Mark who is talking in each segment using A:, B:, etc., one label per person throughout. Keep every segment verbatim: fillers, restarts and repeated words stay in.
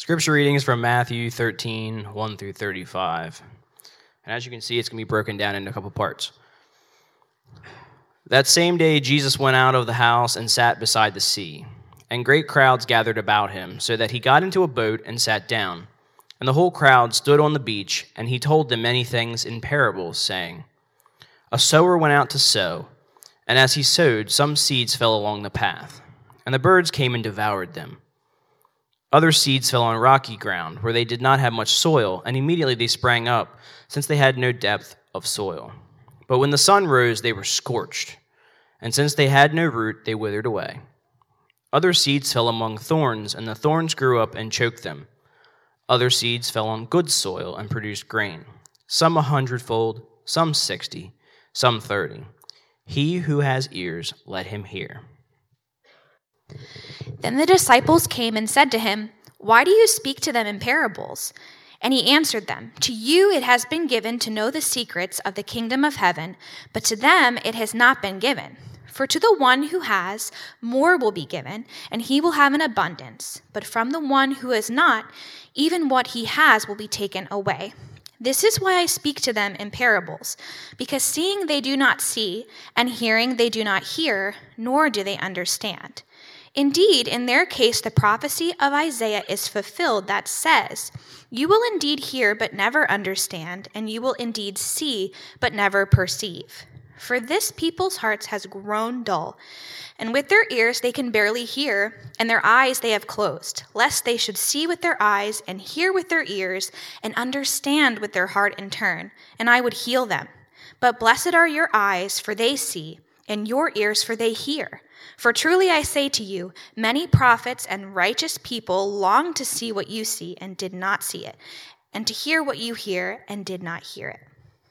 A: Scripture reading is from Matthew thirteen, one through thirty-five. And as you can see, it's going to be broken down into a couple parts. That same day, Jesus went out of the house and sat beside the sea. And great crowds gathered about him, so that he got into a boat and sat down. And the whole crowd stood on the beach, and he told them many things in parables, saying, A sower went out to sow, and as he sowed, some seeds fell along the path, and the birds came and devoured them. Other seeds fell on rocky ground, where they did not have much soil, and immediately they sprang up, since they had no depth of soil. But when the sun rose, they were scorched, and since they had no root, they withered away. Other seeds fell among thorns, and the thorns grew up and choked them. Other seeds fell on good soil and produced grain, some a hundredfold, some sixty, some thirty. He who has ears, let him hear.
B: Then the disciples came and said to him, Why do you speak to them in parables? And he answered them, To you it has been given to know the secrets of the kingdom of heaven, but to them it has not been given. For to the one who has, more will be given, and he will have an abundance. But from the one who has not, even what he has will be taken away. This is why I speak to them in parables, because seeing they do not see, and hearing they do not hear, nor do they understand. Indeed, in their case, the prophecy of Isaiah is fulfilled that says, You will indeed hear but never understand, and you will indeed see but never perceive. For this people's hearts has grown dull, and with their ears they can barely hear, and their eyes they have closed, lest they should see with their eyes, and hear with their ears, and understand with their heart and turn, and I would heal them. But blessed are your eyes, for they see, and your ears, for they hear. For truly I say to you, many prophets and righteous people longed to see what you see and did not see it, and to hear what you hear and did not hear it.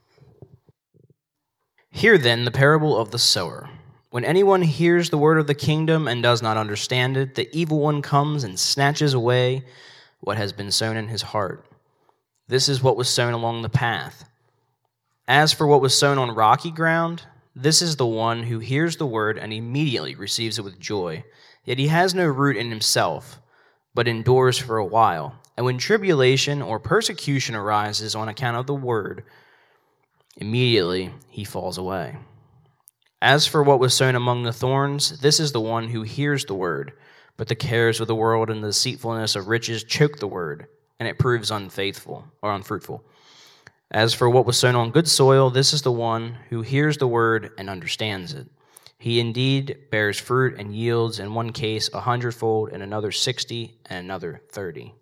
A: Hear then the parable of the sower. When anyone hears the word of the kingdom and does not understand it, the evil one comes and snatches away what has been sown in his heart. This is what was sown along the path. As for what was sown on rocky ground, this is the one who hears the word and immediately receives it with joy. Yet he has no root in himself, but endures for a while. And when tribulation or persecution arises on account of the word, immediately he falls away. As for what was sown among the thorns, this is the one who hears the word, but the cares of the world and the deceitfulness of riches choke the word, and it proves unfaithful or unfruitful. As for what was sown on good soil, this is the one who hears the word and understands it. He indeed bears fruit and yields, in one case a hundredfold, in another sixty, and another thirty.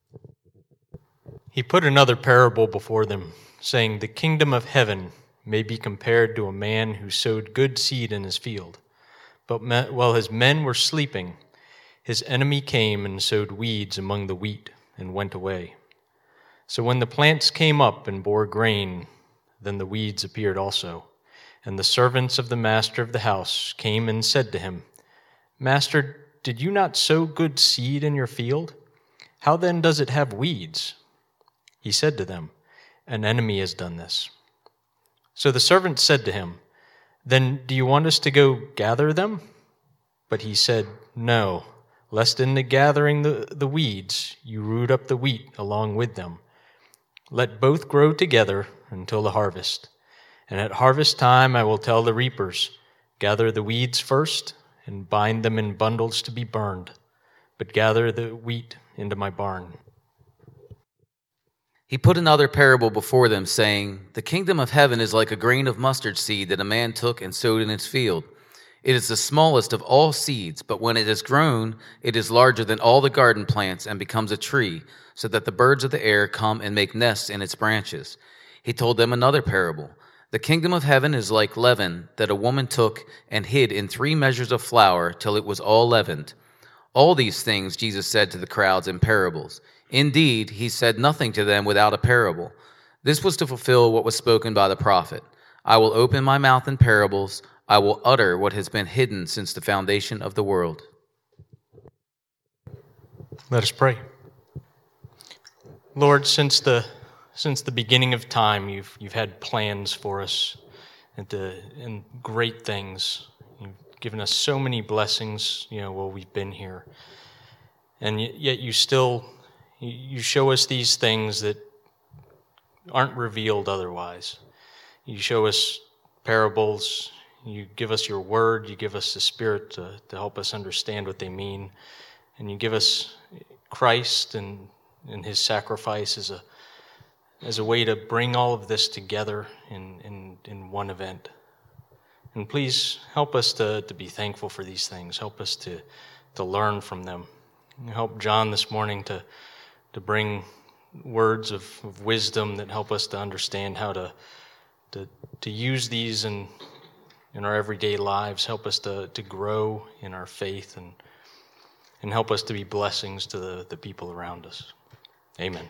C: He put another parable before them, saying, The kingdom of heaven may be compared to a man who sowed good seed in his field. But while his men were sleeping, his enemy came and sowed weeds among the wheat and went away. So when the plants came up and bore grain, then the weeds appeared also. And the servants of the master of the house came and said to him, Master, did you not sow good seed in your field? How then does it have weeds? He said to them, An enemy has done this. So the servants said to him, Then do you want us to go gather them? But he said, No, lest in the gathering the, the weeds you root up the wheat along with them. Let both grow together until the harvest. And at harvest time I will tell the reapers, Gather the weeds first and bind them in bundles to be burned, but gather the wheat into my barn.
D: He put another parable before them, saying, The kingdom of heaven is like a grain of mustard seed that a man took and sowed in his field. It is the smallest of all seeds, but when it is grown, it is larger than all the garden plants and becomes a tree, so that the birds of the air come and make nests in its branches. He told them another parable. The kingdom of heaven is like leaven that a woman took and hid in three measures of flour till it was all leavened. All these things Jesus said to the crowds in parables. Indeed, he said nothing to them without a parable. This was to fulfill what was spoken by the prophet. I will open my mouth in parables. I will utter what has been hidden since the foundation of the world.
C: Let us pray. Lord, since the since the beginning of time, you've you've had plans for us and the and great things. You've given us so many blessings, you know, while we've been here, and yet you still, You, you show us these things that aren't revealed otherwise. You show us parables. You give us your word. You give us the Spirit to, to help us understand what they mean. And you give us Christ and, and his sacrifice as a as a way to bring all of this together in, in, in one event. And please help us to, to be thankful for these things. Help us to, to learn from them. And help John this morning to, to bring words of, of wisdom that help us to understand how to, to, to use these in, in our everyday lives. Help us to, to grow in our faith and, and help us to be blessings to the, the people around us. Amen.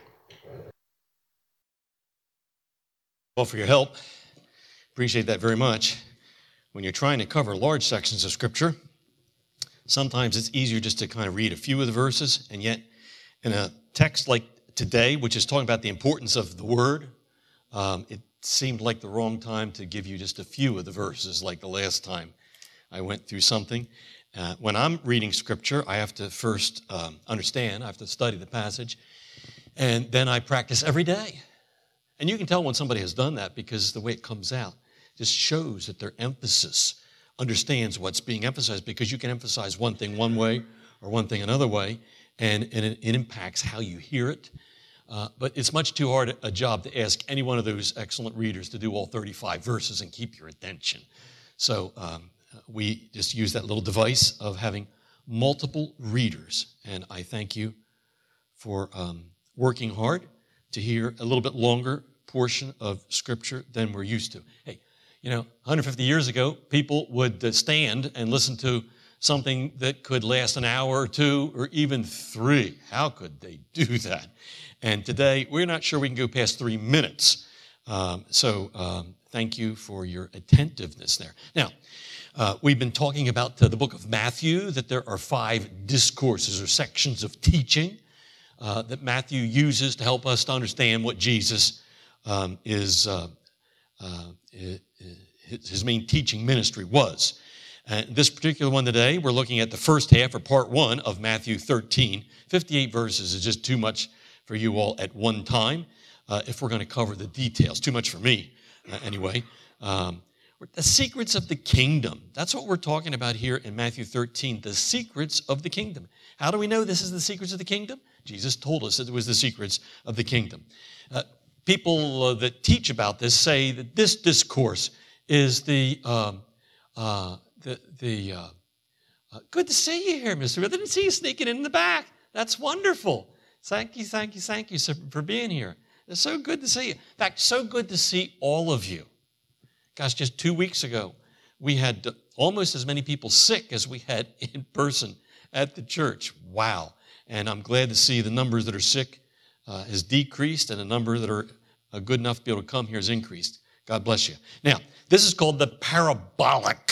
E: Well, for your help. Appreciate that very much. When you're trying to cover large sections of Scripture, sometimes it's easier just to kind of read a few of the verses, and yet in a text like today, which is talking about the importance of the Word, um, it seemed like the wrong time to give you just a few of the verses like the last time I went through something. Uh, when I'm reading Scripture, I have to first um, understand, I have to study the passage, and then I practice every day. And you can tell when somebody has done that because the way it comes out just shows that their emphasis understands what's being emphasized, because you can emphasize one thing one way or one thing another way, and, and it, it impacts how you hear it. Uh, but it's much too hard a job to ask any one of those excellent readers to do all thirty-five verses and keep your attention. So um, we just use that little device of having multiple readers, and I thank you for um, working hard to hear a little bit longer portion of Scripture than we're used to. Hey, you know, one hundred fifty years ago, people would stand and listen to something that could last an hour or two or even three. How could they do that? And today, we're not sure we can go past three minutes. Um, so um, thank you for your attentiveness there. Now, uh, we've been talking about uh, the book of Matthew, that there are five discourses or sections of teaching Uh, that Matthew uses to help us to understand what Jesus um, is, uh, uh, his main teaching ministry was. And this particular one today, we're looking at the first half, or part one, of Matthew thirteen. fifty-eight verses is just too much for you all at one time uh, if we're going to cover the details. Too much for me, uh, anyway. Um, the secrets of the kingdom. That's what we're talking about here in Matthew thirteen, the secrets of the kingdom. How do we know this is the secrets of the kingdom? Jesus told us that it was the secrets of the kingdom. Uh, people uh, that teach about this say that this discourse is the, um, uh, the, the uh, uh, good to see you here, Mister I didn't see you sneaking in the back. That's wonderful. Thank you, thank you, thank you for being here. It's so good to see you. In fact, so good to see all of you. Gosh, just two weeks ago, we had almost as many people sick as we had in person at the church. Wow. And I'm glad to see the numbers that are sick uh, has decreased, and the number that are uh, good enough to be able to come here has increased. God bless you. Now, this is called the parabolic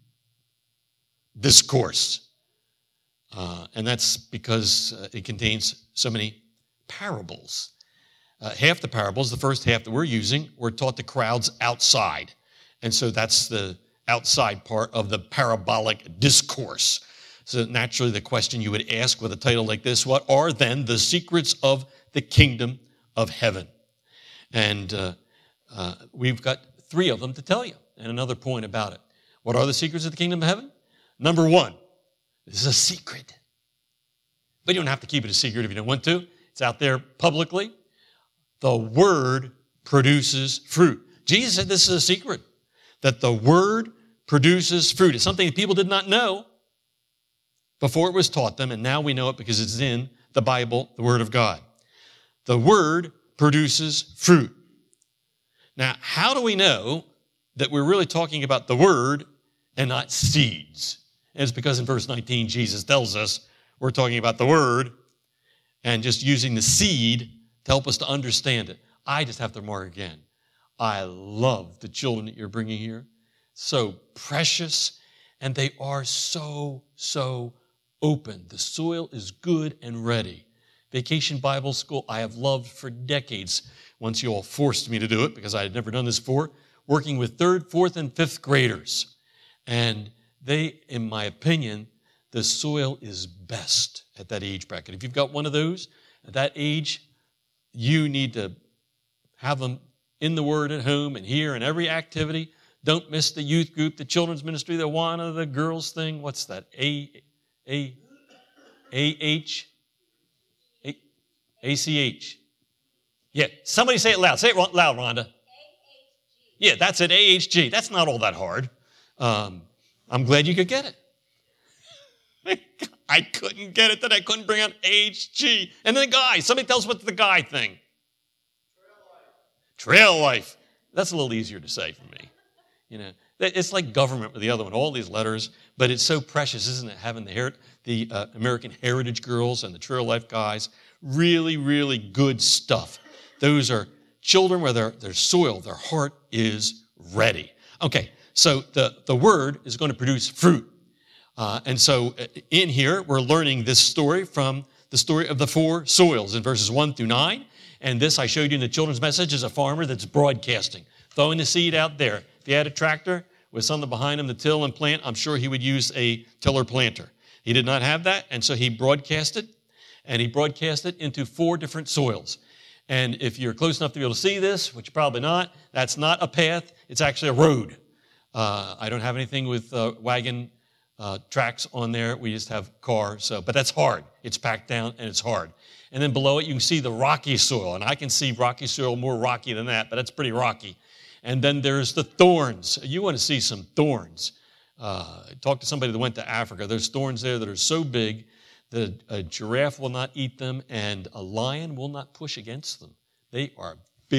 E: discourse. Uh, and that's because uh, it contains so many parables. Uh, half the parables, the first half that we're using, were taught to crowds outside. And so that's the outside part of the parabolic discourse. So naturally, the question you would ask with a title like this, what are then the secrets of the kingdom of heaven? And uh, uh, we've got three of them to tell you, and another point about it. What are the secrets of the kingdom of heaven? Number one, this is a secret. But you don't have to keep it a secret if you don't want to. It's out there publicly. The Word produces fruit. Jesus said this is a secret, that the Word produces fruit. It's something that people did not know before it was taught them, and now we know it because it's in the Bible, the Word of God. The Word produces fruit. Now, how do we know that we're really talking about the Word and not seeds? And it's because in verse nineteen, Jesus tells us we're talking about the Word and just using the seed to help us to understand it. I just have to remark again, I love the children that you're bringing here. So precious, and they are so, so open. The soil is good and ready. Vacation Bible School, I have loved for decades. Once you all forced me to do it because I had never done this before, working with third, fourth, and fifth graders. And they, in my opinion, the soil is best at that age bracket. If you've got one of those, At that age, you need to have them in the Word at home and here and every activity. Don't miss the youth group, the children's ministry, the Awana, the girls thing. What's that? A, A, A, H, A, A C H. Yeah, somebody say it loud. Say it loud, Rhonda. Yeah, that's it, A H G. That's not all that hard. Um, I'm glad you could get it. I couldn't get it, that I couldn't bring out A H G. And then the guy, somebody tell us what's the guy thing. Trail life. Trail life. That's a little easier to say for me. You know, it's like government with the other one, all these letters, but it's so precious, isn't it, having the, her- the uh, American Heritage girls and the Trail Life guys. Really, really good stuff. Those are children where their, their soil, their heart is ready. Okay, so the, the word is going to produce fruit. Uh, and so in here, we're learning this story from the story of the four soils in verses one through nine. And this I showed you in the children's message is a farmer that's broadcasting, throwing the seed out there. If he had a tractor with something behind him to till and plant, I'm sure he would use a tiller planter. He did not have that, and so he broadcasted, and he broadcasted into four different soils. And if you're close enough to be able to see this, which you're probably not, that's not a path. It's actually a road. Uh, I don't have anything with uh, wagon uh, tracks on there. We just have car. So, but that's hard. It's packed down, and it's hard. And then below it, you can see the rocky soil. And I can see rocky soil more rocky than that, but that's pretty rocky. And then there's the thorns. You want to see some thorns. Uh, talk to somebody that went to Africa. There's thorns there that are so big that a giraffe will not eat them and a lion will not push against them. They are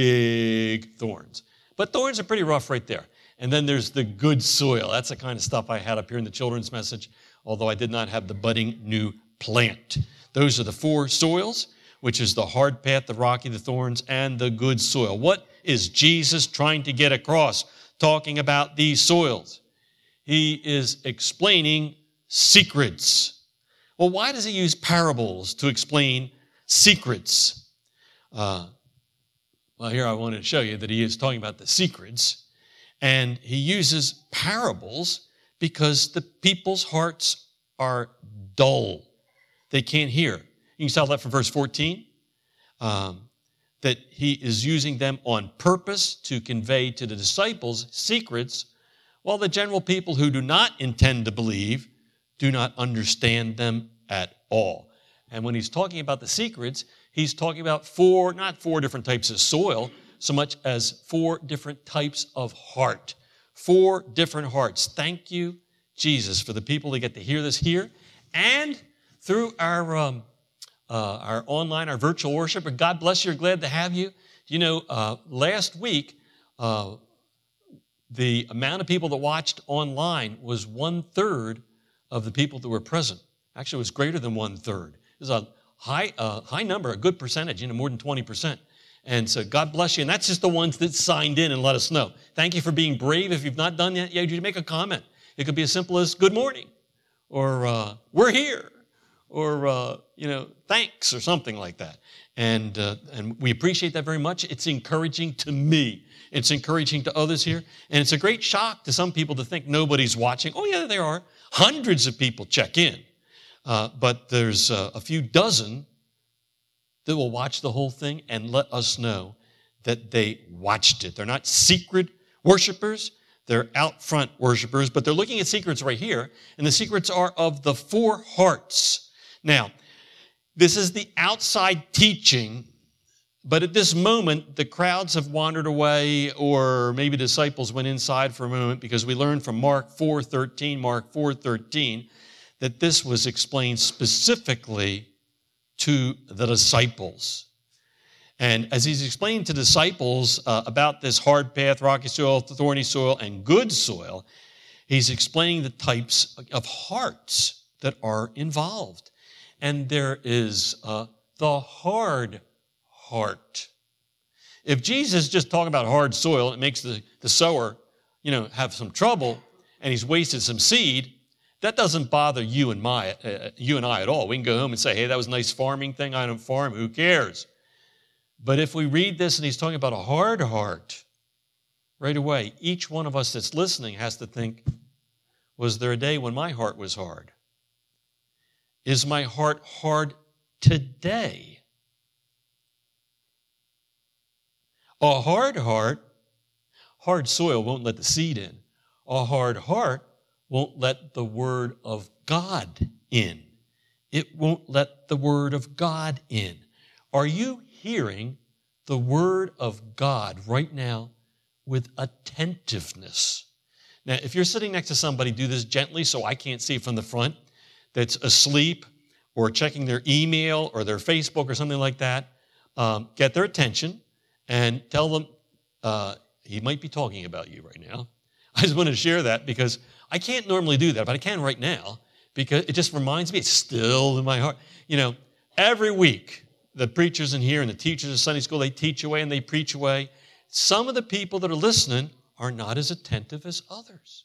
E: big thorns. But thorns are pretty rough right there. And then there's the good soil. That's the kind of stuff I had up here in the children's message, although I did not have the budding new plant. Those are the four soils, which is the hard path, the rocky, the thorns, and the good soil. What is Jesus trying to get across talking about these soils? He is explaining secrets. Well, why does he use parables to explain secrets? Uh, well, here I wanted to show you that he is talking about the secrets, and he uses parables because the people's hearts are dull. They can't hear. You can tell that from verse fourteen, um, that he is using them on purpose to convey to the disciples secrets, while the general people who do not intend to believe do not understand them at all. And when he's talking about the secrets, he's talking about four, not four different types of soil, so much as four different types of heart. Four different hearts. Thank you, Jesus, for the people that get to hear this here. And through our um, uh, our online, our virtual worship, and God bless you, we're glad to have you. You know, uh, last week, uh, the amount of people that watched online was one-third of the people that were present. Actually, it was greater than one-third. It was a high uh, high number, a good percentage, you know, more than twenty percent. And so God bless you. And that's just the ones that signed in and let us know. Thank you for being brave. If you've not done that yet, you make a comment. It could be as simple as good morning, or uh, we're here, or, uh, you know, thanks, or something like that. And uh, and we appreciate that very much. It's encouraging to me. It's encouraging to others here. And it's a great shock to some people to think nobody's watching. Oh, yeah, there are. Hundreds of people check in. Uh, but there's uh, a few dozen that will watch the whole thing and let us know that they watched it. They're not secret worshipers. They're out front worshipers. But they're looking at secrets right here. And the secrets are of the four hearts. Now, this is the outside teaching. But at this moment, the crowds have wandered away, or maybe disciples went inside for a moment, because we learned from Mark four thirteen, Mark four thirteen, that this was explained specifically to the disciples. And as he's explaining to disciples uh, about this hard path, rocky soil, thorny soil, and good soil, he's explaining the types of hearts that are involved. And there is uh, the hard heart. If Jesus is just talking about hard soil, it makes the, the sower, you know, have some trouble, and he's wasted some seed, that doesn't bother you and my, uh, you and I at all. We can go home and say, hey, that was a nice farming thing. I don't farm. Who cares? But if we read this and he's talking about a hard heart, right away, each one of us that's listening has to think, was there a day when my heart was hard? Is my heart hard today? A hard heart, hard soil won't let the seed in. A hard heart won't let the word of God in. It won't let the word of God in. Are you hearing the word of God right now with attentiveness? Now, if you're sitting next to somebody, do this gently so I can't see from the front, that's asleep or checking their email or their Facebook or something like that. Um, get their attention and tell them, uh, he might be talking about you right now. I just want to share that because I can't normally do that, but I can right now because it just reminds me, it's still in my heart. You know, every week, the preachers in here and the teachers in Sunday school, they teach away and they preach away. Some of the people that are listening are not as attentive as others.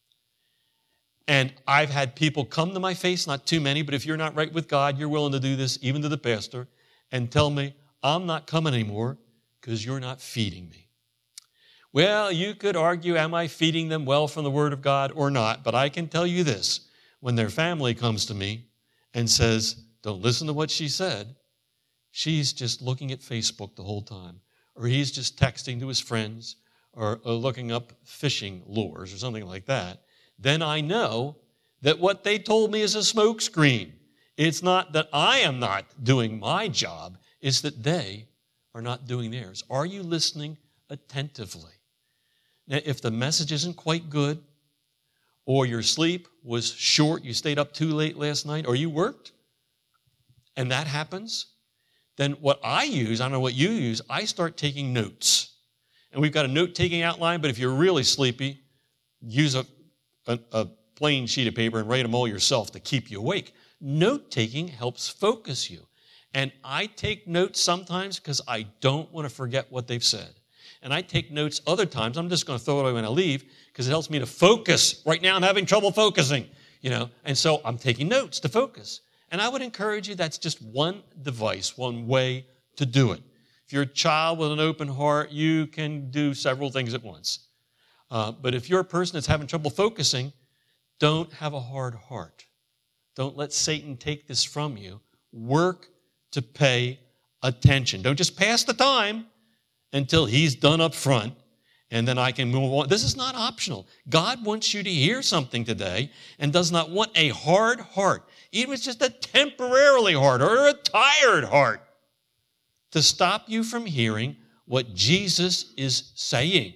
E: And I've had people come to my face, not too many, but if you're not right with God, you're willing to do this, even to the pastor, and tell me, I'm not coming anymore because you're not feeding me. Well, you could argue, am I feeding them well from the Word of God or not? But I can tell you this, when their family comes to me and says, don't listen to what she said, she's just looking at Facebook the whole time, or he's just texting to his friends, or, or looking up fishing lures or something like that, then I know that what they told me is a smokescreen. It's not that I am not doing my job, it's that they are not doing theirs. Are you listening attentively? Now, if the message isn't quite good, or your sleep was short, you stayed up too late last night, or you worked, and that happens, then what I use, I don't know what you use, I start taking notes. And we've got a note-taking outline, but if you're really sleepy, use a, a, a plain sheet of paper and write them all yourself to keep you awake. Note-taking helps focus you. And I take notes sometimes because I don't want to forget what they've said. And I take notes other times. I'm just going to throw it away when I leave because it helps me to focus. Right now I'm having trouble focusing, you know, and so I'm taking notes to focus. And I would encourage you, that's just one device, one way to do it. If you're a child with an open heart, you can do several things at once. Uh, but if you're a person that's having trouble focusing, don't have a hard heart. Don't let Satan take this from you. Work to pay attention. Don't just pass the time until he's done up front, and then I can move on. This is not optional. God wants you to hear something today and does not want a hard heart, even if it's just a temporarily hard or a tired heart, to stop you from hearing what Jesus is saying.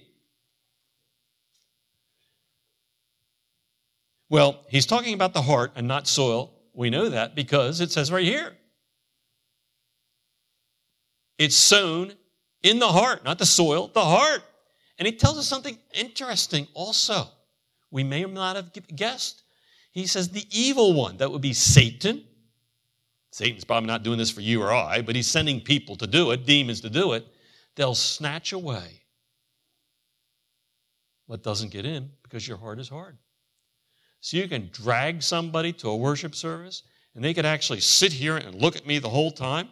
E: Well, he's talking about the heart and not soil. We know that because it says right here. It's sown in the heart, not the soil, the heart. And he tells us something interesting also. We may not have guessed. He says the evil one, that would be Satan. Satan's probably not doing this for you or I, but he's sending people to do it, demons to do it. They'll snatch away what doesn't get in because your heart is hard. So you can drag somebody to a worship service, and they could actually sit here and look at me the whole time,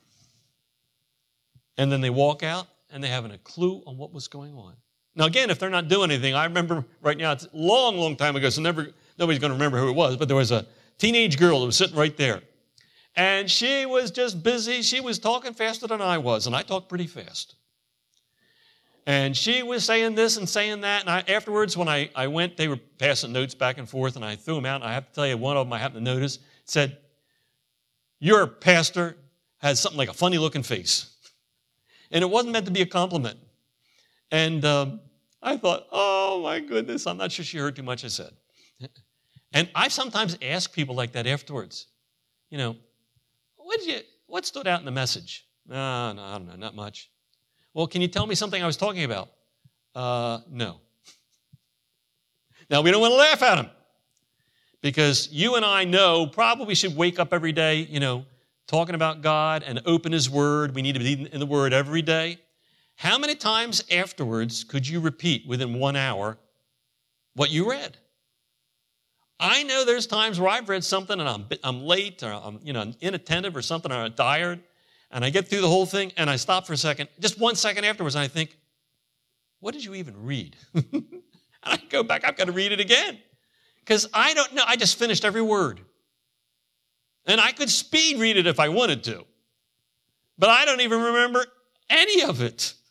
E: and then they walk out, and they haven't a clue on what was going on. Now, again, if they're not doing anything, I remember right now, it's a long, long time ago, so never, nobody's going to remember who it was, but there was a teenage girl that was sitting right there. And she was just busy. She was talking faster than I was, and I talk pretty fast. And she was saying this and saying that, and I, afterwards, when I, I went, they were passing notes back and forth, and I threw them out, and I have to tell you, one of them I happened to notice, said, your pastor has something like a funny-looking face. And it wasn't meant to be a compliment. And um, I thought, oh, my goodness, I'm not sure she heard too much I said. And I sometimes ask people like that afterwards, you know, what did you, what stood out in the message? No, no, I don't know, not much. Well, can you tell me something I was talking about? Uh, no. Now, we don't want to laugh at them because you and I know probably we should wake up every day, you know, talking about God and open His Word. We need to be in the Word every day. How many times afterwards could you repeat within one hour what you read? I know there's times where I've read something and I'm, I'm late or I'm, you know, inattentive or something, or I'm tired, and I get through the whole thing and I stop for a second, just one second afterwards, and I think, what did you even read? And I go back, I've got to read it again because I don't know. I just finished every word. And I could speed read it if I wanted to. But I don't even remember any of it.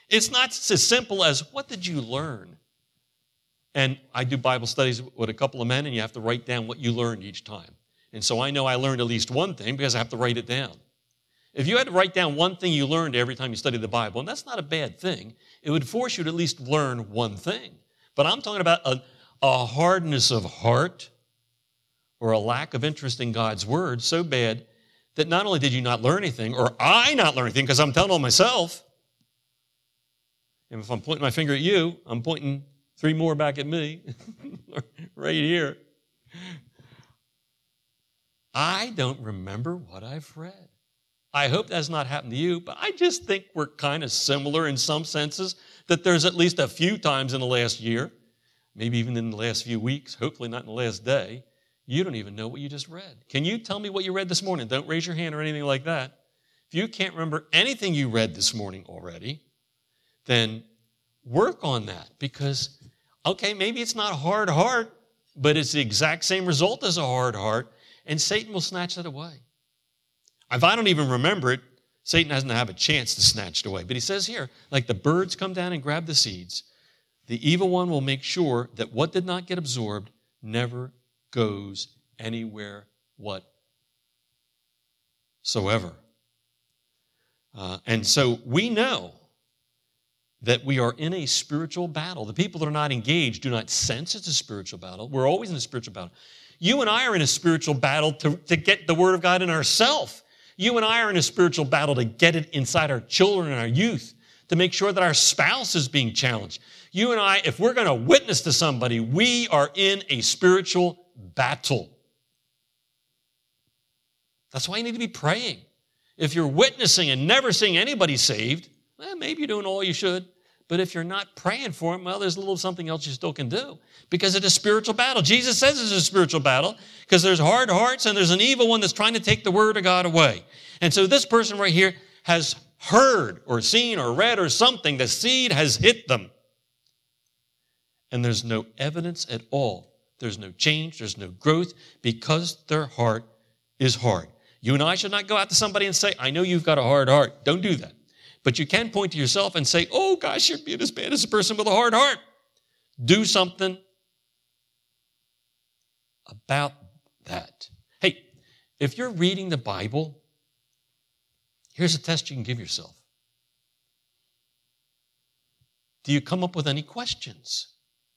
E: It's not as simple as, what did you learn? And I do Bible studies with a couple of men, and you have to write down what you learned each time. And so I know I learned at least one thing because I have to write it down. If you had to write down one thing you learned every time you studied the Bible, and that's not a bad thing, it would force you to at least learn one thing. But I'm talking about a, a hardness of heart or a lack of interest in God's word so bad that not only did you not learn anything, or I not learn anything because I'm telling on myself, and if I'm pointing my finger at you, I'm pointing three more back at me right here. I don't remember what I've read. I hope that's not happened to you, but I just think we're kind of similar in some senses, that there's at least a few times in the last year, maybe even in the last few weeks, hopefully not in the last day, you don't even know what you just read. Can you tell me what you read this morning? Don't raise your hand or anything like that. If you can't remember anything you read this morning already, then work on that, because, okay, maybe it's not a hard heart, but it's the exact same result as a hard heart, and Satan will snatch that away. If I don't even remember it, Satan doesn't have a chance to snatch it away. But he says here, like the birds come down and grab the seeds, the evil one will make sure that what did not get absorbed never goes anywhere whatsoever. Uh, and so we know that we are in a spiritual battle. The people that are not engaged do not sense it's a spiritual battle. We're always in a spiritual battle. You and I are in a spiritual battle to, to get the Word of God in ourselves. You and I are in a spiritual battle to get it inside our children and our youth, to make sure that our spouse is being challenged. You and I, if we're going to witness to somebody, we are in a spiritual battle. That's why you need to be praying. If you're witnessing and never seeing anybody saved, well, maybe you're doing all you should. But if you're not praying for them, well, there's a little something else you still can do, because it's a spiritual battle. Jesus says it's a spiritual battle because there's hard hearts and there's an evil one that's trying to take the Word of God away. And so this person right here has heard or seen or read or something. The seed has hit them. And there's no evidence at all. There's no change. There's no growth because their heart is hard. You and I should not go out to somebody and say, I know you've got a hard heart. Don't do that. But you can point to yourself and say, oh, gosh, you're being as bad as a person with a hard heart. Do something about that. Hey, if you're reading the Bible, here's a test you can give yourself. Do you come up with any questions?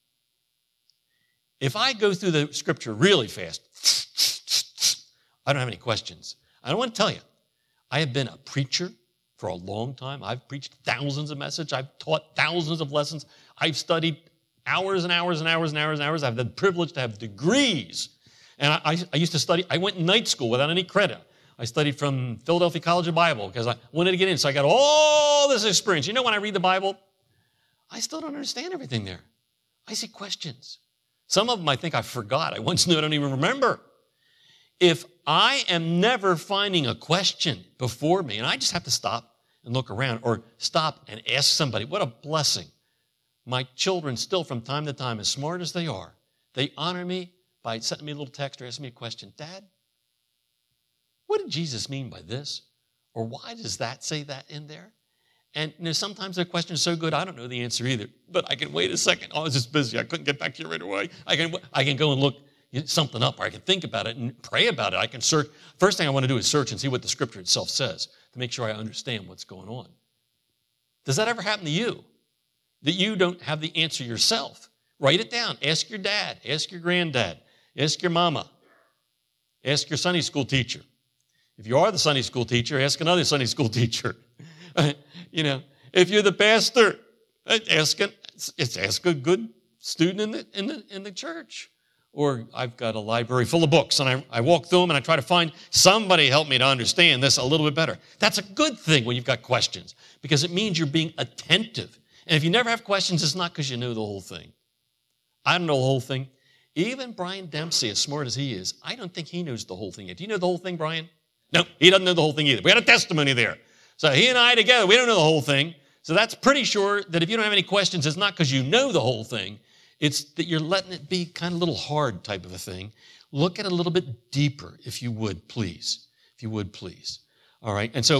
E: If I go through the Scripture really fast, I don't have any questions. I don't want to tell you, I have been a preacher for a long time. I've preached thousands of messages. I've taught thousands of lessons. I've studied hours and hours and hours and hours and hours. I've had the privilege to have degrees. And I, I, I used to study. I went in night school without any credit. I studied from Philadelphia College of Bible because I wanted to get in. So I got all this experience. You know, when I read the Bible, I still don't understand everything there. I see questions. Some of them I think I forgot. I once knew I don't even remember. If I am never finding a question before me, and I just have to stop and look around, or stop and ask somebody, what a blessing. My children still, from time to time, as smart as they are, they honor me by sending me a little text or asking me a question. Dad, what did Jesus mean by this? Or why does that say that in there? And you know, sometimes their question is so good, I don't know the answer either. But I can wait a second. Oh, I was just busy. I couldn't get back to you right away. I can, I can go and look something up, or I can think about it and pray about it. I can search. First thing I want to do is search and see what the Scripture itself says to make sure I understand what's going on. Does that ever happen to you? That you don't have the answer yourself? Write it down. Ask your dad. Ask your granddad. Ask your mama. Ask your Sunday school teacher. If you are the Sunday school teacher, ask another Sunday school teacher. You know, if you're the pastor, ask a, it's ask a good student in the in the in the church. Or I've got a library full of books, and I, I walk through them, and I try to find somebody help me to understand this a little bit better. That's a good thing when you've got questions, because it means you're being attentive. And if you never have questions, it's not because you know the whole thing. I don't know the whole thing. Even Brian Dempsey, as smart as he is, I don't think he knows the whole thing yet. Do you know the whole thing, Brian? No, he doesn't know the whole thing either. We had a testimony there. So he and I together, we don't know the whole thing. So that's pretty sure that if you don't have any questions, it's not because you know the whole thing. It's that you're letting it be kind of a little hard type of a thing. Look at it a little bit deeper, if you would, please. If you would, please. All right. And so we're,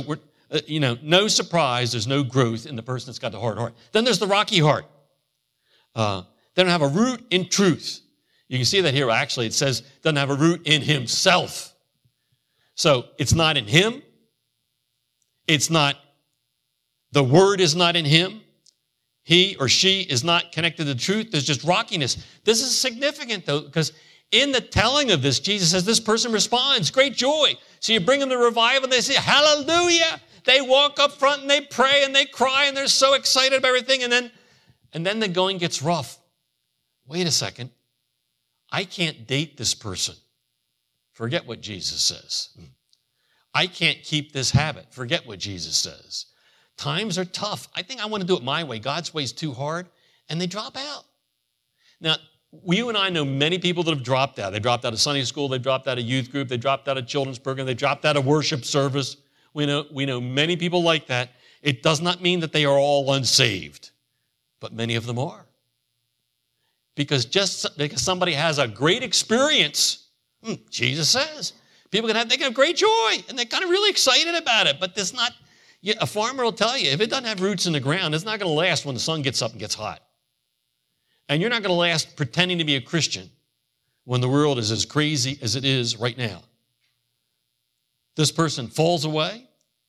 E: Uh, you know, no surprise, there's no growth in the person that's got the hard heart. Then there's the rocky heart. Uh, they don't have a root in truth. You can see that here. Actually, it says doesn't have a root in himself. So it's not in him. It's not, the word is not in him. He or she is not connected to the truth. There's just rockiness. This is significant, though, because in the telling of this, Jesus says this person responds, great joy. So you bring them to revival, and they say, hallelujah. They walk up front, and they pray, and they cry, and they're so excited about everything. And then, and then the going gets rough. Wait a second. I can't date this person. Forget what Jesus says. I can't keep this habit. Forget what Jesus says. Times are tough. I think I want to do it my way. God's way is too hard, and they drop out. Now, you and I know many people that have dropped out. They dropped out of Sunday school. They dropped out of youth group. They dropped out of children's program. They dropped out of worship service. We know, we know many people like that. It does not mean that they are all unsaved, but many of them are. Because just because somebody has a great experience, hmm, Jesus says, people can have, they can have great joy, and they're kind of really excited about it, but there's not, a farmer will tell you, if it doesn't have roots in the ground, it's not going to last when the sun gets up and gets hot. And you're not going to last pretending to be a Christian when the world is as crazy as it is right now. This person falls away.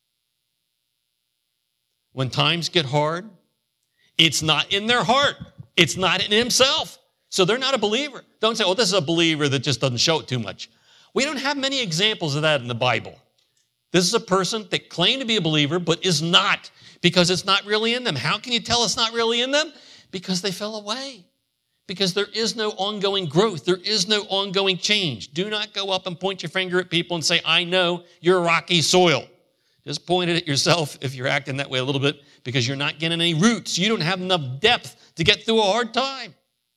E: When times get hard, it's not in their heart. It's not in himself. So they're not a believer. Don't say, oh, this is a believer that just doesn't show it too much. We don't have many examples of that in the Bible. This is a person that claimed to be a believer but is not, because it's not really in them. How can you tell it's not really in them? Because they fell away. Because there is no ongoing growth. There is no ongoing change. Do not go up and point your finger at people and say, I know you're rocky soil. Just point it at yourself if you're acting that way a little bit, because you're not getting any roots. You don't have enough depth to get through a hard time.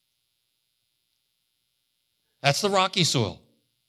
E: That's the rocky soil.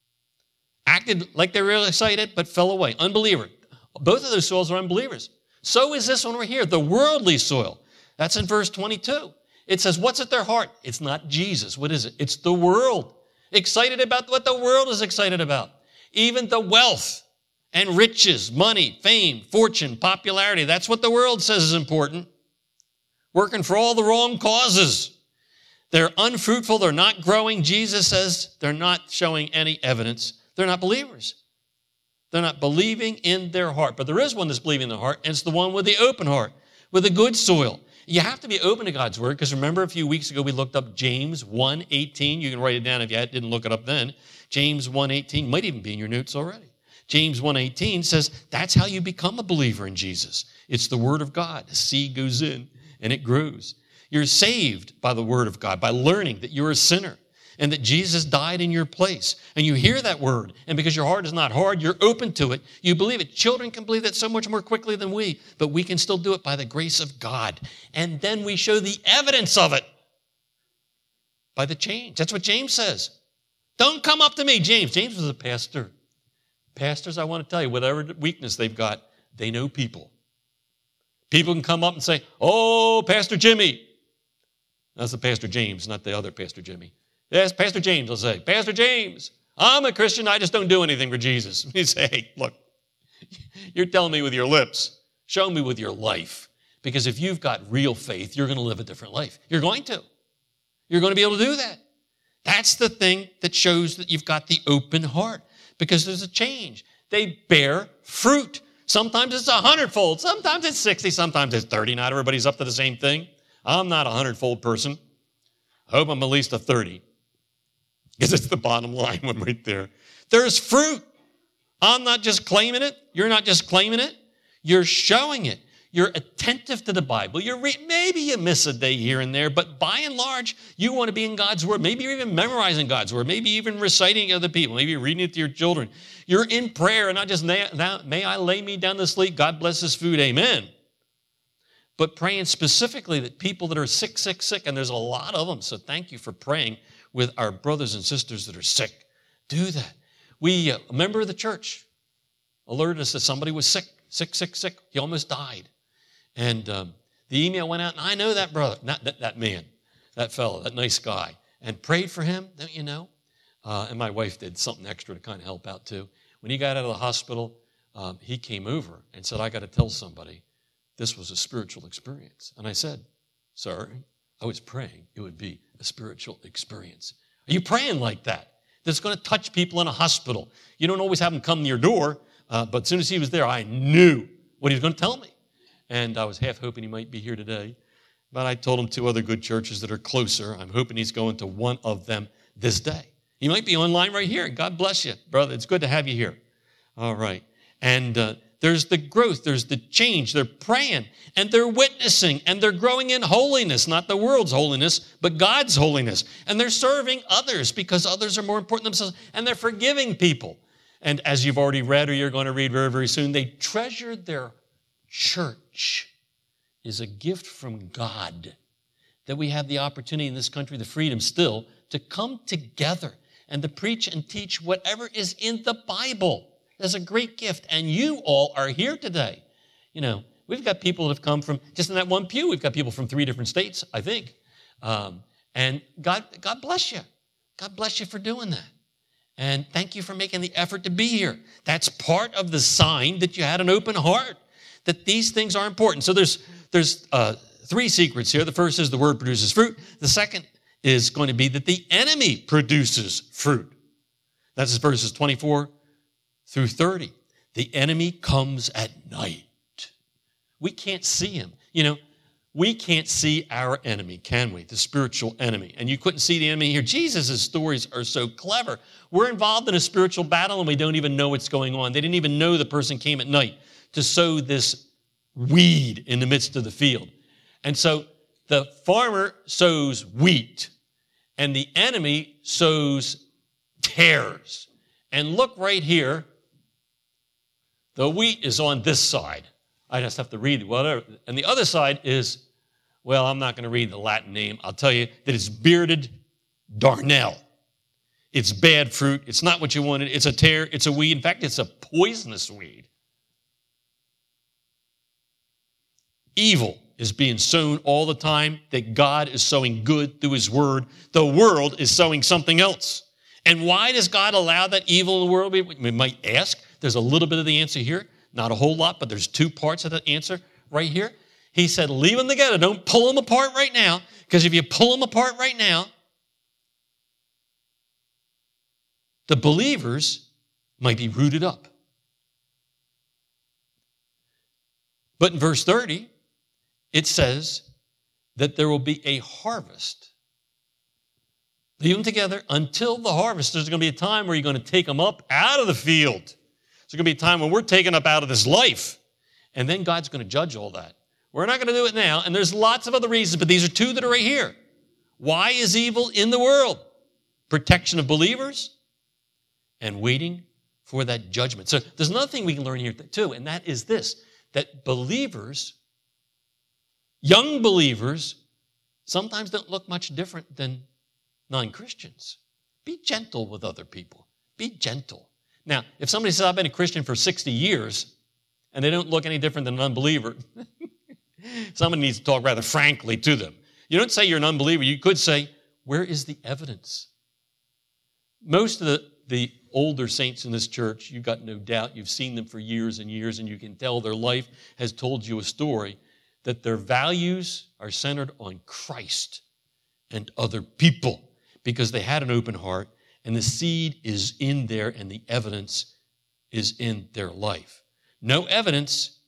E: Acted like they were really excited, but fell away. Unbeliever. Both of those soils are unbelievers. So is this one right here, the worldly soil. That's in verse twenty-two. It says, what's at their heart? It's not Jesus. What is it? It's the world. Excited about what the world is excited about. Even the wealth and riches, money, fame, fortune, popularity. That's what the world says is important. Working for all the wrong causes. They're unfruitful. They're not growing. Jesus says they're not showing any evidence. They're not believers. They're not believing in their heart. But there is one that's believing in their heart, and it's the one with the open heart, with the good soil. You have to be open to God's word, because remember a few weeks ago we looked up James one eighteen. You can write it down if you didn't look it up then. James one eighteen might even be in your notes already. James one eighteen says that's how you become a believer in Jesus. It's the word of God. The seed goes in and it grows. You're saved by the word of God, by learning that you're a sinner and that Jesus died in your place. And you hear that word, and because your heart is not hard, you're open to it. You believe it. Children can believe that so much more quickly than we, but we can still do it by the grace of God. And then we show the evidence of it by the change. That's what James says. Don't come up to me, James. James was a pastor. Pastors, I want to tell you, whatever weakness they've got, they know people. People can come up and say, oh, Pastor Jimmy. That's the Pastor James, not the other Pastor Jimmy. Yes, Pastor James will say, Pastor James, I'm a Christian, I just don't do anything for Jesus. You say, hey, look, you're telling me with your lips. Show me with your life. Because if you've got real faith, you're going to live a different life. You're going to. You're going to be able to do that. That's the thing that shows that you've got the open heart. Because there's a change. They bear fruit. Sometimes it's a hundredfold. Sometimes it's sixty. Sometimes it's thirty. Not everybody's up to the same thing. I'm not a hundredfold person. I hope I'm at least a thirty. Because it's the bottom line one right there. There's fruit. I'm not just claiming it. You're not just claiming it. You're showing it. You're attentive to the Bible. You're re- maybe you miss a day here and there, but by and large, you want to be in God's Word. Maybe you're even memorizing God's Word. Maybe even reciting it to other people. Maybe you're reading it to your children. You're in prayer and not just, may, may I lay me down to sleep. God bless this food. Amen. But praying specifically that people that are sick, sick, sick, and there's a lot of them, so thank you for praying with our brothers and sisters that are sick. Do that. We, uh, a member of the church alerted us that somebody was sick, sick, sick, sick. He almost died. And um, the email went out, and I know that brother, not that, that man, that fellow, that nice guy, and prayed for him, don't you know? Uh, and my wife did something extra to kind of help out too. When he got out of the hospital, um, he came over and said, I got to tell somebody this was a spiritual experience. And I said, sir, I was praying it would be a spiritual experience. Are you praying like that? That's going to touch people in a hospital. You don't always have them come to your door, uh, but as soon as he was there, I knew what he was going to tell me. And I was half hoping he might be here today. But I told him two other good churches that are closer. I'm hoping he's going to one of them this day. He might be online right here. God bless you, brother. It's good to have you here. All right. And uh, there's the growth. There's the change. They're praying, and they're witnessing, and they're growing in holiness, not the world's holiness, but God's holiness. And they're serving others because others are more important than themselves, and they're forgiving people. And as you've already read or you're going to read very, very soon, they treasured their church is a gift from God, that we have the opportunity in this country, the freedom still, to come together and to preach and teach whatever is in the Bible. That's a great gift, and you all are here today. You know, we've got people that have come from, just in that one pew, we've got people from three different states, I think. Um, and God, God bless you. God bless you for doing that. And thank you for making the effort to be here. That's part of the sign that you had an open heart, that these things are important. So there's there's uh, three secrets here. The first is the word produces fruit. The second is going to be that the enemy produces fruit. That's verses twenty-four through thirty. The enemy comes at night. We can't see him. You know, we can't see our enemy, can we? The spiritual enemy. And you couldn't see the enemy here. Jesus' stories are so clever. We're involved in a spiritual battle and we don't even know what's going on. They didn't even know the person came at night to sow this weed in the midst of the field. And so the farmer sows wheat and the enemy sows tares. And look right here. The wheat is on this side. I just have to read whatever. And the other side is, well, I'm not going to read the Latin name. I'll tell you that it's bearded darnel. It's bad fruit. It's not what you wanted. It's a tare. It's a weed. In fact, it's a poisonous weed. Evil is being sown all the time, that God is sowing good through his word. The world is sowing something else. And why does God allow that evil in the world? We might ask. There's a little bit of the answer here. Not a whole lot, but there's two parts of the answer right here. He said, leave them together. Don't pull them apart right now, because if you pull them apart right now, the believers might be rooted up. But in verse thirty, it says that there will be a harvest. Leave them together until the harvest. There's going to be a time where you're going to take them up out of the field. There's going to be a time when we're taken up out of this life. And then God's going to judge all that. We're not going to do it now. And there's lots of other reasons, but these are two that are right here. Why is evil in the world? Protection of believers and waiting for that judgment. So there's another thing we can learn here too, and that is this, that believers, young believers, sometimes don't look much different than non-Christians. Be gentle with other people. Be gentle. Now, if somebody says, I've been a Christian for sixty years, and they don't look any different than an unbeliever, somebody needs to talk rather frankly to them. You don't say you're an unbeliever. You could say, where is the evidence? Most of the, the older saints in this church, you've got no doubt, you've seen them for years and years, and you can tell their life has told you a story that their values are centered on Christ and other people because they had an open heart, and the seed is in there and the evidence is in their life. No evidence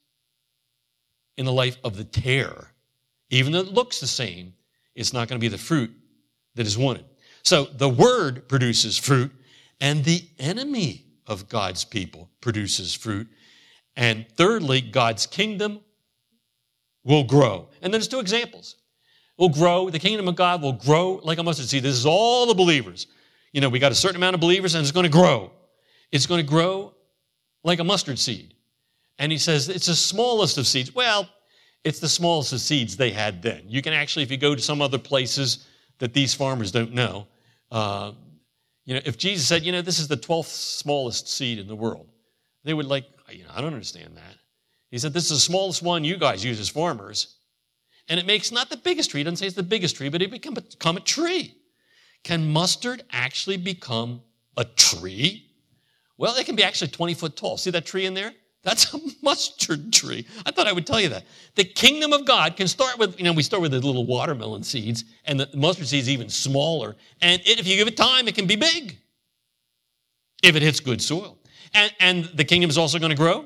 E: in the life of the tare. Even though it looks the same, it's not going to be the fruit that is wanted. So the word produces fruit, and the enemy of God's people produces fruit. And thirdly, God's kingdom will grow. And there's two examples. Will grow, the kingdom of God will grow like a mustard seed. This is all the believers. You know, we got a certain amount of believers, and it's going to grow. It's going to grow like a mustard seed. And he says it's the smallest of seeds. Well, it's the smallest of seeds they had then. You can actually, if you go to some other places that these farmers don't know, uh, you know, if Jesus said, you know, this is the twelfth smallest seed in the world, they would like, you know, I don't understand that. He said, this is the smallest one you guys use as farmers. And it makes not the biggest tree. It doesn't say it's the biggest tree, but it become become a tree. Can mustard actually become a tree? Well, it can be actually twenty foot tall. See that tree in there? That's a mustard tree. I thought I would tell you that. The kingdom of God can start with, you know, we start with the little watermelon seeds, and the mustard seed is even smaller. And it, if you give it time, it can be big if it hits good soil. And, and the kingdom is also going to grow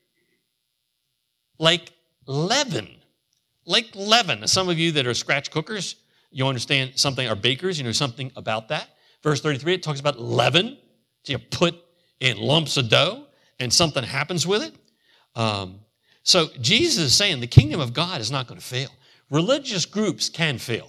E: like leaven. Like leaven. Some of you that are scratch cookers, you understand something, or bakers, you know something about that. Verse thirty-three, it talks about leaven. So you put in lumps of dough, and something happens with it. Um, so Jesus is saying the kingdom of God is not going to fail. Religious groups can fail.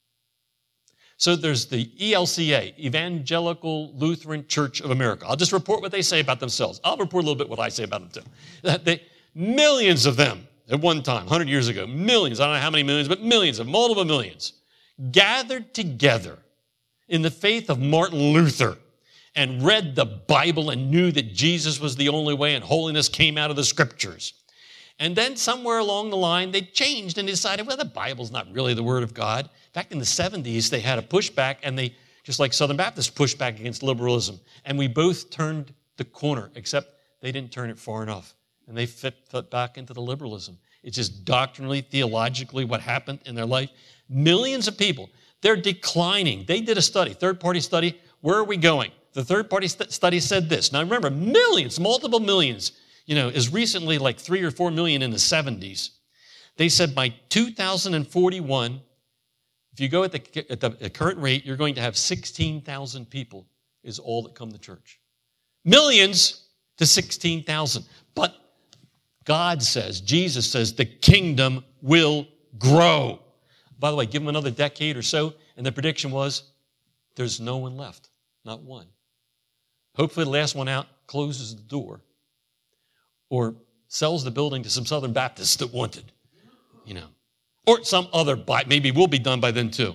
E: So there's the E L C A, Evangelical Lutheran Church of America. I'll just report what they say about themselves. I'll report a little bit what I say about them too. That they, millions of them at one time, one hundred years ago, millions, I don't know how many millions, but millions of multiple millions, gathered together in the faith of Martin Luther and read the Bible and knew that Jesus was the only way and holiness came out of the scriptures. And then somewhere along the line, they changed and decided, well, the Bible's not really the Word of God. Back in the seventies, they had a pushback, and they, just like Southern Baptists, pushed back against liberalism. And we both turned the corner, except they didn't turn it far enough. And they fit, fit back into the liberalism. It's just doctrinally, theologically, what happened in their life. Millions of people, they're declining. They did a study, third-party study. Where are we going? The third-party st- study said this. Now remember, millions, multiple millions, you know, as recently like three or four million in the seventies. They said by two thousand forty-one, if you go at the, at the current rate, you're going to have sixteen thousand people is all that come to church. Millions to sixteen thousand. But God says, Jesus says, the kingdom will grow. By the way, give them another decade or so, and the prediction was there's no one left, not one. Hopefully the last one out closes the door or sells the building to some Southern Baptists that want it, you know, or some other, maybe we'll be done by then too.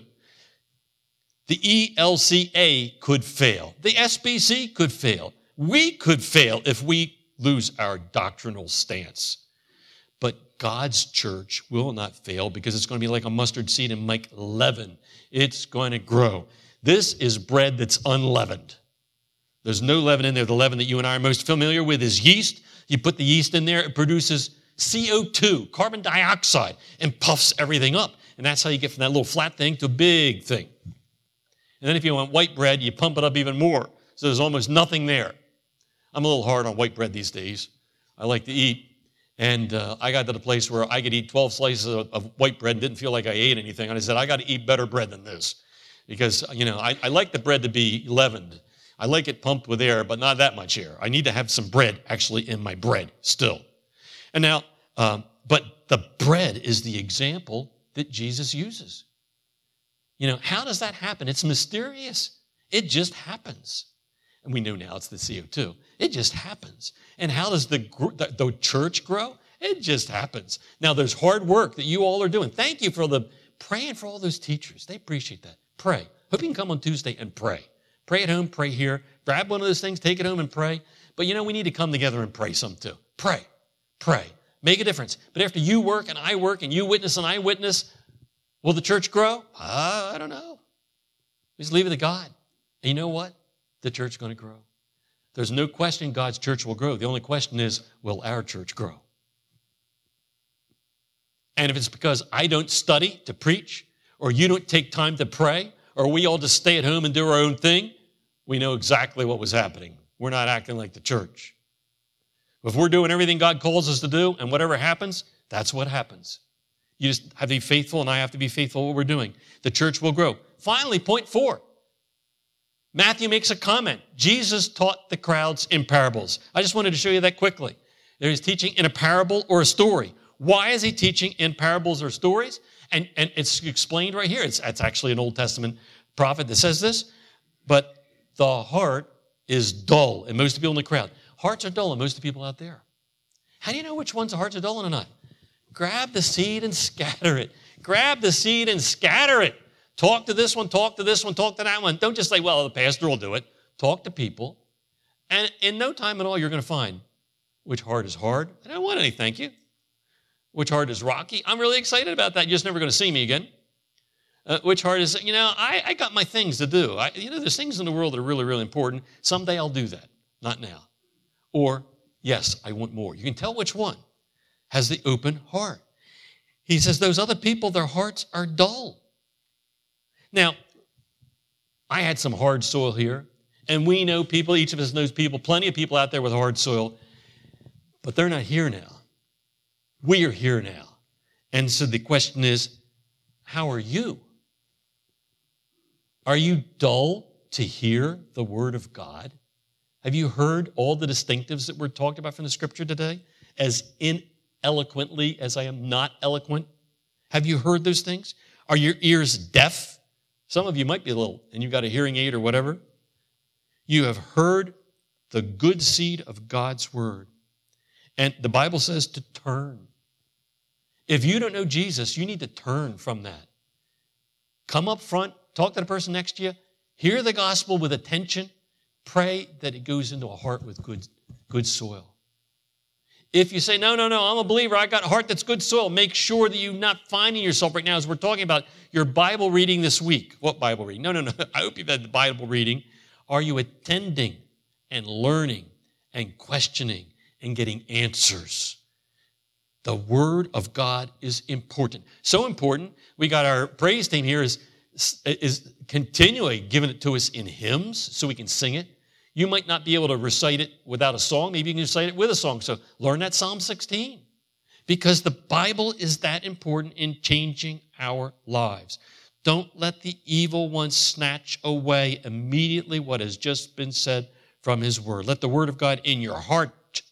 E: The E L C A could fail. The S B C could fail. We could fail if we lose our doctrinal stance. But God's church will not fail because it's going to be like a mustard seed and like leaven. It's going to grow. This is bread that's unleavened. There's no leaven in there. The leaven that you and I are most familiar with is yeast. You put the yeast in there, it produces C O two, carbon dioxide, and puffs everything up. And that's how you get from that little flat thing to a big thing. And then if you want white bread, you pump it up even more. So there's almost nothing there. I'm a little hard on white bread these days. I like to eat. And uh, I got to the place where I could eat twelve slices of, of white bread and didn't feel like I ate anything. And I said, I got to eat better bread than this. Because, you know, I, I like the bread to be leavened. I like it pumped with air, but not that much air. I need to have some bread actually in my bread still. And now, um, but the bread is the example that Jesus uses. You know, how does that happen? It's mysterious. It just happens. And we know now it's the C O two. It just happens. And how does the, the, the church grow? It just happens. Now, there's hard work that you all are doing. Thank you for the praying for all those teachers. They appreciate that. Pray. Hope you can come on Tuesday and pray. Pray at home, pray here. Grab one of those things, take it home and pray. But you know, we need to come together and pray some too. Pray. Pray. Make a difference. But after you work and I work and you witness and I witness, will the church grow? Uh, I don't know. We just leave it to God. And you know what? The church is going to grow. There's no question God's church will grow. The only question is, will our church grow? And if it's because I don't study to preach, or you don't take time to pray, or we all just stay at home and do our own thing, we know exactly what was happening. We're not acting like the church. If we're doing everything God calls us to do, and whatever happens, that's what happens. You just have to be faithful, and I have to be faithful in what we're doing. The church will grow. Finally, point four. Matthew makes a comment. Jesus taught the crowds in parables. I just wanted to show you that quickly. He's teaching in a parable or a story. Why is he teaching in parables or stories? And, and it's explained right here. It's, it's actually an Old Testament prophet that says this. But the heart is dull in most of the people in the crowd. Hearts are dull in most of the people out there. How do you know which ones the hearts are dull and not? Grab the seed and scatter it. Grab the seed and scatter it. Talk to this one, talk to this one, talk to that one. Don't just say, well, the pastor will do it. Talk to people. And in no time at all, you're going to find which heart is hard. I don't want any, thank you. Which heart is rocky? I'm really excited about that. You're just never going to see me again. Uh, which heart is, you know, I, I got my things to do. I, you know, there's things in the world that are really, really important. Someday I'll do that. Not now. Or, Yes, I want more. You can tell which one has the open heart. He says those other people, their hearts are dull. Now, I had some hard soil here, and we know people, each of us knows people, plenty of people out there with hard soil, but they're not here now. We are here now. And so the question is, how are you? Are you dull to hear the word of God? Have you heard all the distinctives that were talked about from the scripture today? As ineloquently as I am not eloquent? Have you heard those things? Are your ears deaf? Some of you might be a little, and you've got a hearing aid or whatever. You have heard the good seed of God's word. And the Bible says to turn. If you don't know Jesus, you need to turn from that. Come up front, talk to the person next to you, hear the gospel with attention, pray that it goes into a heart with good, good soil. If you say, no, no, no, I'm a believer, I got a heart that's good soil, make sure that you're not finding yourself right now as we're talking about your Bible reading this week. What Bible reading? No, no, no. I hope you've had the Bible reading. Are you attending and learning and questioning and getting answers? The Word of God is important. So important, we got our praise team here is, is continually giving it to us in hymns so we can sing it. You might not be able to recite it without a song. Maybe you can recite it with a song. So learn that Psalm sixteen. Because the Bible is that important in changing our lives. Don't let the evil one snatch away immediately what has just been said from his word. Let the word of God in your heart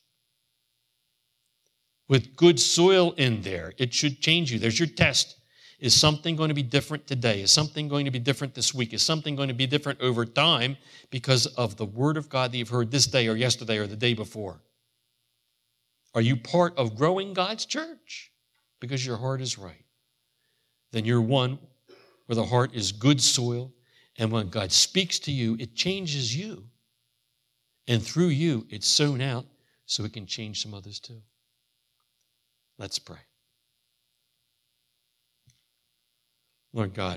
E: with good soil in there. It should change you. There's your test. Is something going to be different today? Is something going to be different this week? Is something going to be different over time because of the word of God that you've heard this day or yesterday or the day before? Are you part of growing God's church because your heart is right? Then you're one where the heart is good soil, and when God speaks to you, it changes you. And through you, it's sown out so it can change some others too. Let's pray. Lord God,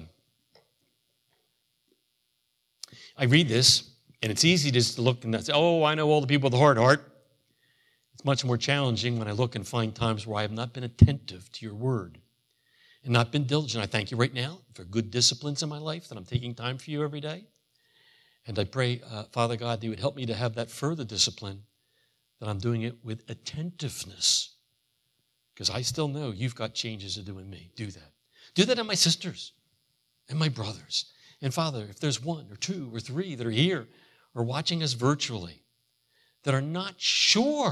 E: I read this, and it's easy just to look and say, oh, I know all the people with a hard heart. It's much more challenging when I look and find times where I have not been attentive to your word and not been diligent. I thank you right now for good disciplines in my life, that I'm taking time for you every day. And I pray, uh, Father God, that you would help me to have that further discipline, that I'm doing it with attentiveness. Because I still know you've got changes to do in me. Do that. Do that in my sisters and my brothers. And Father, if there's one or two or three that are here or watching us virtually that are not sure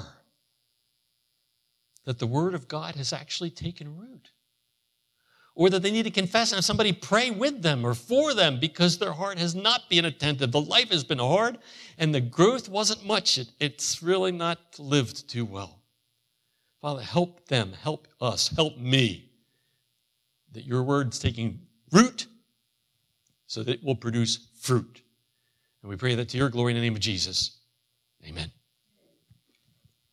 E: that the Word of God has actually taken root, or that they need to confess and have somebody pray with them or for them because their heart has not been attentive. The life has been hard and the growth wasn't much. It, it's really not lived too well. Father, help them, help us, help me, that your word's taking root so that it will produce fruit. And we pray that to your glory in the name of Jesus. Amen.